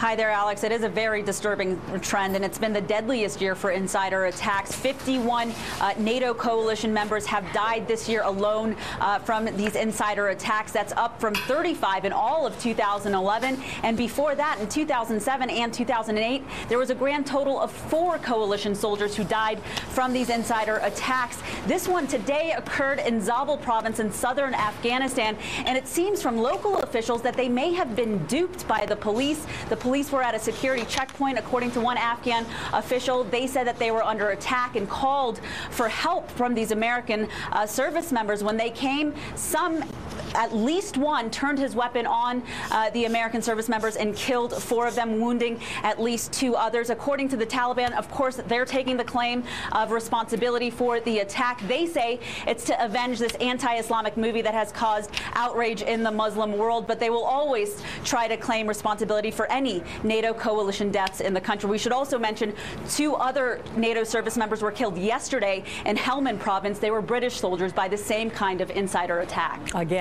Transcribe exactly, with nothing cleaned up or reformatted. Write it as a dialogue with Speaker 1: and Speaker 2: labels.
Speaker 1: Hi there, Alex. It is a very disturbing trend, and it's been the deadliest year for insider attacks. fifty-one uh, NATO coalition members have died this year alone uh, from these insider attacks. That's up from thirty-five in all of two thousand eleven. And before that, in two thousand seven and two thousand eight, there was a grand total of four coalition soldiers who died from these insider attacks. This one today occurred in Zabul province in southern Afghanistan, and it seems from local officials that they may have been duped by the police. The police were at a security checkpoint. According to one Afghan official, they said that they were under attack and called for help from these American uh, service members. When they came, some, at least one, turned his weapon on uh, the American service members and killed four of them, wounding at least two others. According to the Taliban, of course, they're taking the claim of responsibility for the attack. They say it's to avenge this anti-Islamic movie that has caused outrage in the Muslim world, but they will always try to claim responsibility for any NATO coalition deaths in the country. We should also mention two other NATO service members were killed yesterday in Helmand province. They were British soldiers by the same kind of insider attack.
Speaker 2: Again.